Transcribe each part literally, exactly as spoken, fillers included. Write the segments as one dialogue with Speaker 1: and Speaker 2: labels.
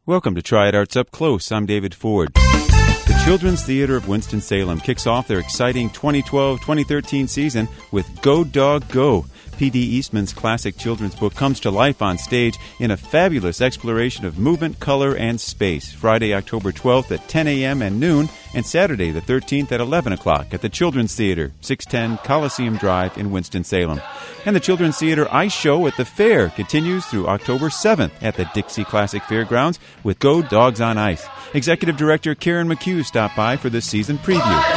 Speaker 1: Welcome to Triad Arts Up Close. I'm David Ford. The Children's Theater of Winston-Salem kicks off their exciting twenty twelve twenty thirteen season with Go Dog Go. P D. Eastman's classic children's book comes to life on stage in a fabulous exploration of movement, color, and space. Friday, October twelfth at ten a.m. and noon, and Saturday the thirteenth at eleven o'clock at the Children's Theater, six ten Coliseum Drive in Winston-Salem. And the Children's Theater Ice Show at the Fair continues through October seventh at the Dixie Classic Fairgrounds with Go Dogs on Ice. Executive Director Karen McHugh stopped by for this season preview.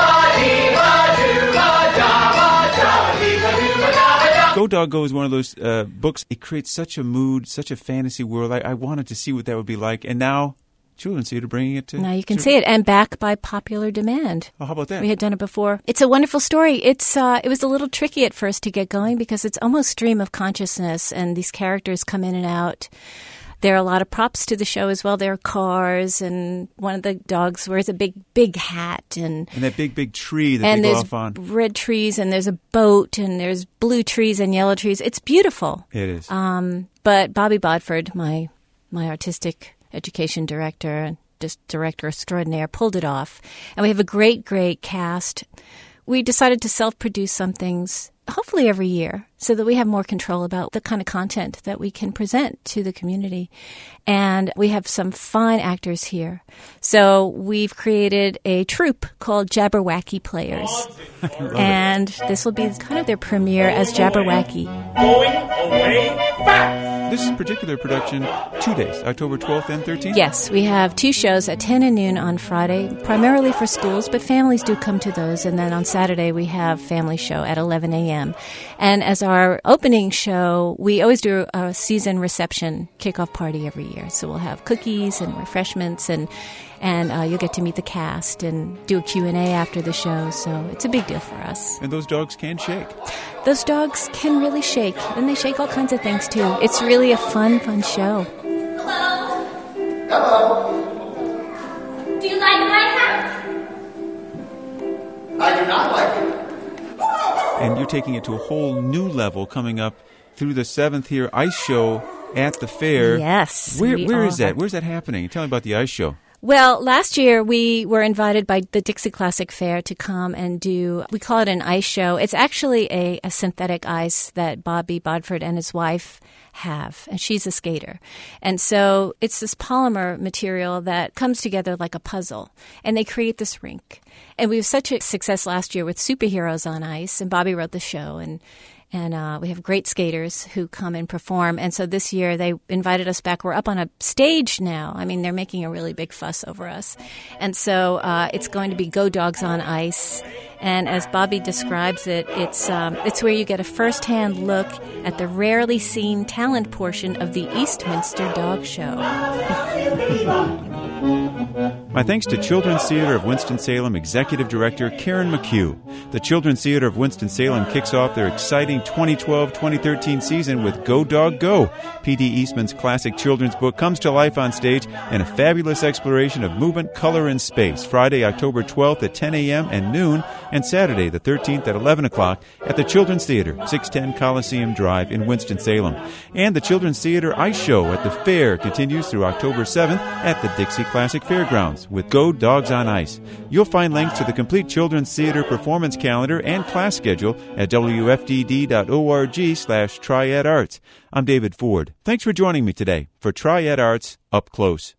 Speaker 1: Go Dog Go is one of those uh, books. It creates such a mood, such a fantasy world. I, I wanted to see what that would be like, and now Children's Theater bringing it to...
Speaker 2: Now you can see it, and back by popular demand.
Speaker 1: Oh, how about that?
Speaker 2: We had done it before. It's a wonderful story. It's uh, It was a little tricky at first to get going because it's almost stream of consciousness, and these characters come in and out. There are a lot of props to the show as well. There are cars, and one of the dogs wears a big, big hat. And,
Speaker 1: and that big, big tree that
Speaker 2: and
Speaker 1: they go off on.
Speaker 2: And there's red trees, and there's a boat, and there's blue trees and yellow trees. It's beautiful.
Speaker 1: It is.
Speaker 2: Um, but Bobby Bodford, my my artistic education director and just director extraordinaire, pulled it off. And we have a great, great cast. We decided to self-produce some things, hopefully every year, so that we have more control about the kind of content that we can present to the community. And we have some fine actors here. So we've created a troupe called Jabberwacky Players. And this will be kind of their premiere as Jabberwacky.
Speaker 3: Going away fast!
Speaker 1: This particular production, two days, October twelfth and thirteenth?
Speaker 2: Yes, we have two shows at ten and noon on Friday, primarily for schools, but families do come to those. And then on Saturday, we have family show at eleven a.m. And as our opening show, we always do a season reception kickoff party every year. So we'll have cookies and refreshments, and and uh, you'll get to meet the cast and do a Q and A after the show. So it's a big deal for us.
Speaker 1: And those dogs can shake.
Speaker 2: Those dogs can really shake, and they shake all kinds of things, too. It's really a fun, fun show.
Speaker 4: Hello. Hello. Do you like my hat?
Speaker 5: I do not like it.
Speaker 1: And you're taking it to a whole new level coming up through the seventh here, Ice Show at the fair.
Speaker 2: Yes.
Speaker 1: Where Where
Speaker 2: are.
Speaker 1: is that? Where's that happening? Tell me about the Ice Show.
Speaker 2: Well, last year we were invited by the Dixie Classic Fair to come and do, we call it an ice show. It's actually a, a synthetic ice that Bobby Bodford and his wife have, and she's a skater. And so it's this polymer material that comes together like a puzzle, and they create this rink. And we have such a success last year with superheroes on ice, and Bobby wrote the show, and And uh, we have great skaters who come and perform. And so this year they invited us back. We're up on a stage now. I mean, they're making a really big fuss over us. And so uh, it's going to be Go Dogs on Ice. And as Bobby describes it, it's um, it's where you get a first-hand look at the rarely seen talent portion of the Eastminster Dog Show.
Speaker 1: My thanks to Children's Theater of Winston-Salem Executive Director Karen McHugh. The Children's Theater of Winston-Salem kicks off their exciting twenty twelve twenty thirteen season with Go Dog Go. P D. Eastman's classic children's book comes to life on stage in a fabulous exploration of movement, color, and space. Friday, October twelfth at ten a.m. and noon, and Saturday the thirteenth at eleven o'clock at the Children's Theater, six ten Coliseum Drive in Winston-Salem. And the Children's Theater Ice Show at the Fair continues through October seventh at the Dixie Classic Fairgrounds with Go Dogs on Ice. You'll find links to the complete Children's Theater performance calendar and class schedule at w f d d dot org slash triad arts. I'm David Ford. Thanks for joining me today for Triad Arts Up Close.